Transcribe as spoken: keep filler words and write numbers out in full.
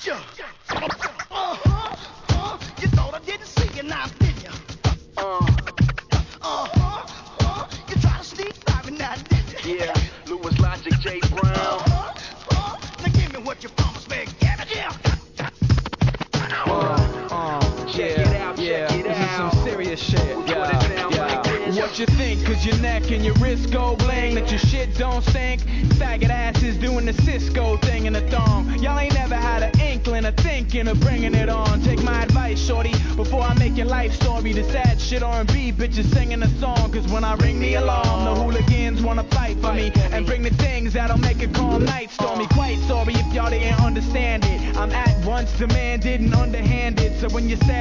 Gotcha. Uh-huh. Uh, you thought I didn't see you now, did you? Uh. Uh-huh. Uh, you try to sneak by me now, did you? Yeah, Louis Logic, J Brown. Uh-huh. Uh, now give me what you promised me. Give it here. Uh, uh, Check yeah, it out, check yeah, it this is some out. serious shit. We'll Yeah, put it down yeah. like this. What you think? Cause your neck and your wrist go bling, that your shit don't stink. Faggot asses doing the Cisco thing in the thong. Y'all ain't never had an inkling of thinking of bringing it on. Take my advice, shorty, before I make your life story. The sad shit R and B bitches singing a song. Cause when I ring the alarm, the hooligans wanna fight for me and bring the things that'll make a calm night stormy. Quite sorry if y'all didn't understand it. I'm at once demanded and underhanded. So when you stab